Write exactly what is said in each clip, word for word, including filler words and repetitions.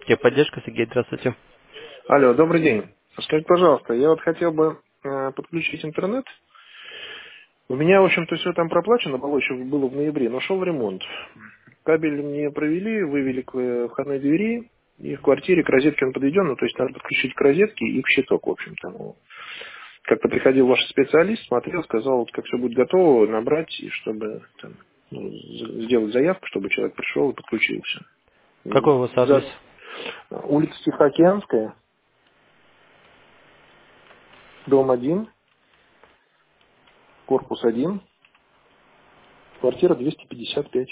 Техподдержка, Сергей, здравствуйте. Алло, добрый день. Скажите, пожалуйста, я вот хотел бы э, подключить интернет. У меня, в общем-то, все там проплачено было, еще было в ноябре, но шел ремонт. Кабель мне провели, вывели к э, входной двери, и в квартире к розетке он подведен, ну, то есть надо подключить к розетке и к щиток, в общем-то. Ну, как-то приходил ваш специалист, смотрел, сказал, вот как все будет готово, набрать, и чтобы там, ну, з- сделать заявку, чтобы человек пришел и подключился. Какой у вас адрес? За улица Тихоокеанская, дом один, корпус один. Квартира двести пятьдесят пять.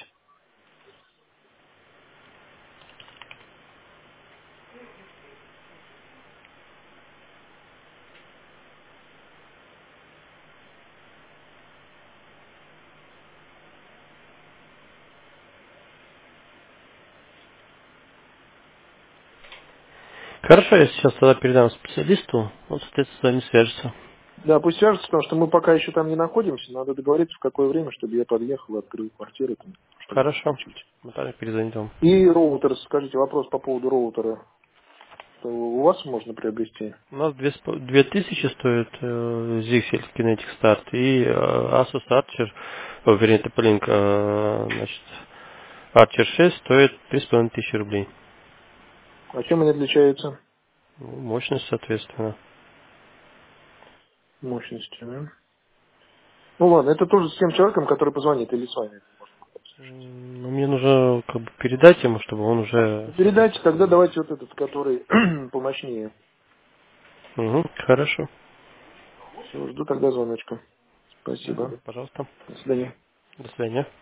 Хорошо, я сейчас тогда передам специалисту, он, соответственно, с вами свяжется. Да, пусть свяжется, потому что мы пока еще там не находимся. Надо договориться, в какое время, чтобы я подъехал и открыл квартиру, там, чтобы Хорошо. подключить. Мы тогда перезвоним вам. И роутер, скажите, вопрос по поводу роутера. Что у вас можно приобрести? У нас две, с по- две тысячи стоит э, Zixel Kinetic Start и э, Asus Archer, о, вернее, Topoliink, э, значит, Archer шесть стоит три с половиной тысячи рублей. А чем они отличаются? Ну, мощность, соответственно. Мощностью, да? Ну ладно, это тоже с тем человеком, который позвонит, или с вами. М, Ну, мне нужно как бы передать ему, чтобы он уже, Ну, передайте, тогда соответственно. давайте вот этот, который помощнее. Угу, хорошо. Все, жду тогда звоночка. Да, Спасибо. пожалуйста. До свидания. До свидания.